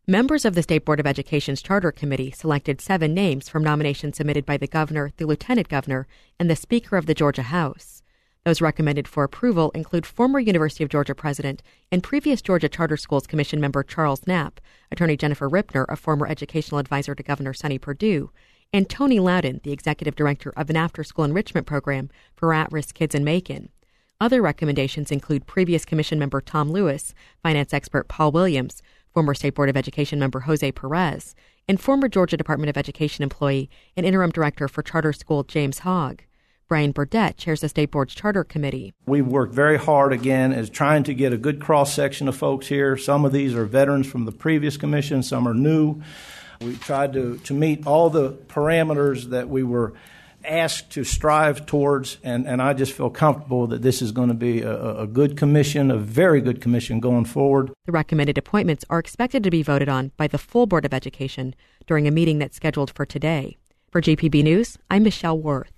Members of the State Board of Education's Charter Committee selected 7 names from nominations submitted by the governor, the lieutenant governor, and the Speaker of the Georgia House. Those recommended for approval include former University of Georgia president and previous Georgia Charter Schools Commission member Charles Knapp, Attorney Jennifer Ripner, a former educational advisor to Governor Sonny Perdue, and Tony Loudon, the executive director of an after-school enrichment program for at-risk kids in Macon. Other recommendations include previous commission member Tom Lewis, finance expert Paul Williams, former State Board of Education member Jose Perez, and former Georgia Department of Education employee and interim director for Charter School James Hogg. Brian Burdett chairs the State Board's Charter Committee. We've worked very hard, again, as trying to get a good cross-section of folks here. Some of these are veterans from the previous commission, some are new. We tried to meet all the parameters that we were asked to strive towards, and I just feel comfortable that this is going to be a good commission, a very good commission going forward. The recommended appointments are expected to be voted on by the full Board of Education during a meeting that's scheduled for today. For GPB News, I'm Michelle Worth.